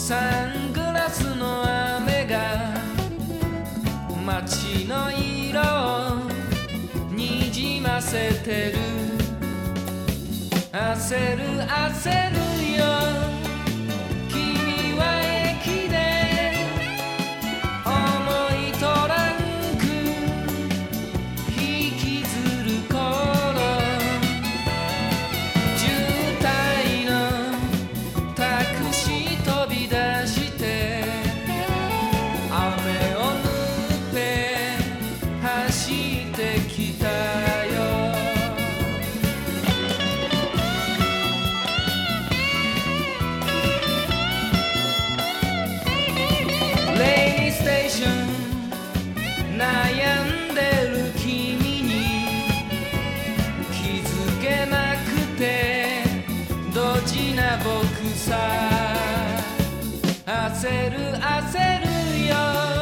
サングラスの雨が街の色をにじませてる。焦る焦るよ、君は駅で重いトランク引きずる頃、渋滞のタクシー飛び出して雨を縫って走ってきたよ。レイニーステーション悩んでる君に気づけなくてドジな僕さ、焦る焦るよ